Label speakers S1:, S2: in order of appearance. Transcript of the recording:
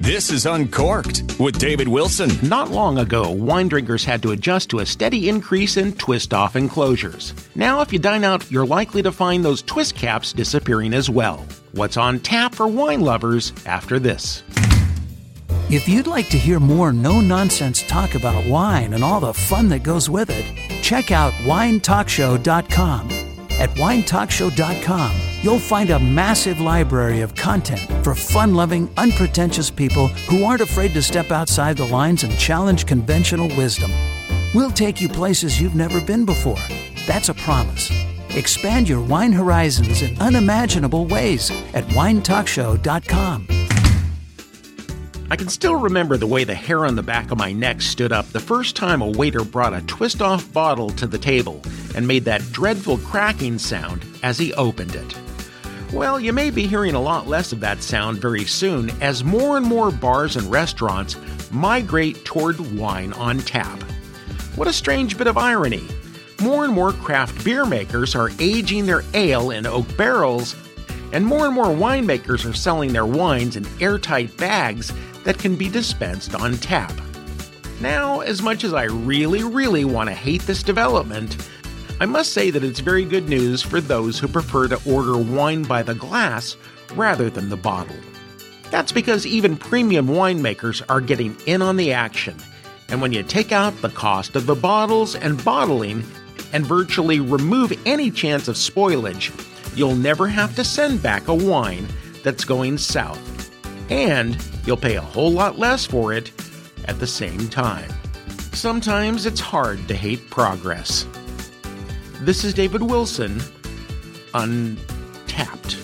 S1: This is Uncorked with David Wilson.
S2: Not long ago, wine drinkers had to adjust to a steady increase in twist-off enclosures. Now, if you dine out, you're likely to find those twist caps disappearing as well. What's on tap for wine lovers after this?
S3: If you'd like to hear more no-nonsense talk about wine and all the fun that goes with it, check out winetalkshow.com. At winetalkshow.com, you'll find a massive library of content for fun-loving, unpretentious people who aren't afraid to step outside the lines and challenge conventional wisdom. We'll take you places you've never been before. That's a promise. Expand your wine horizons in unimaginable ways at winetalkshow.com.
S2: I can still remember the way the hair on the back of my neck stood up the first time a waiter brought a twist-off bottle to the table and made that dreadful cracking sound as he opened it. Well, you may be hearing a lot less of that sound very soon as more and more bars and restaurants migrate toward wine on tap. What a strange bit of irony. More and more craft beer makers are aging their ale in oak barrels, and more winemakers are selling their wines in airtight bags that can be dispensed on tap. Now, as much as I really want to hate this development, I must say that it's very good news for those who prefer to order wine by the glass rather than the bottle. That's because even premium winemakers are getting in on the action, and when you take out the cost of the bottles and bottling and virtually remove any chance of spoilage, you'll never have to send back a wine that's going south. And you'll pay a whole lot less for it at the same time. Sometimes it's hard to hate progress. This is David Wilson, Untapped.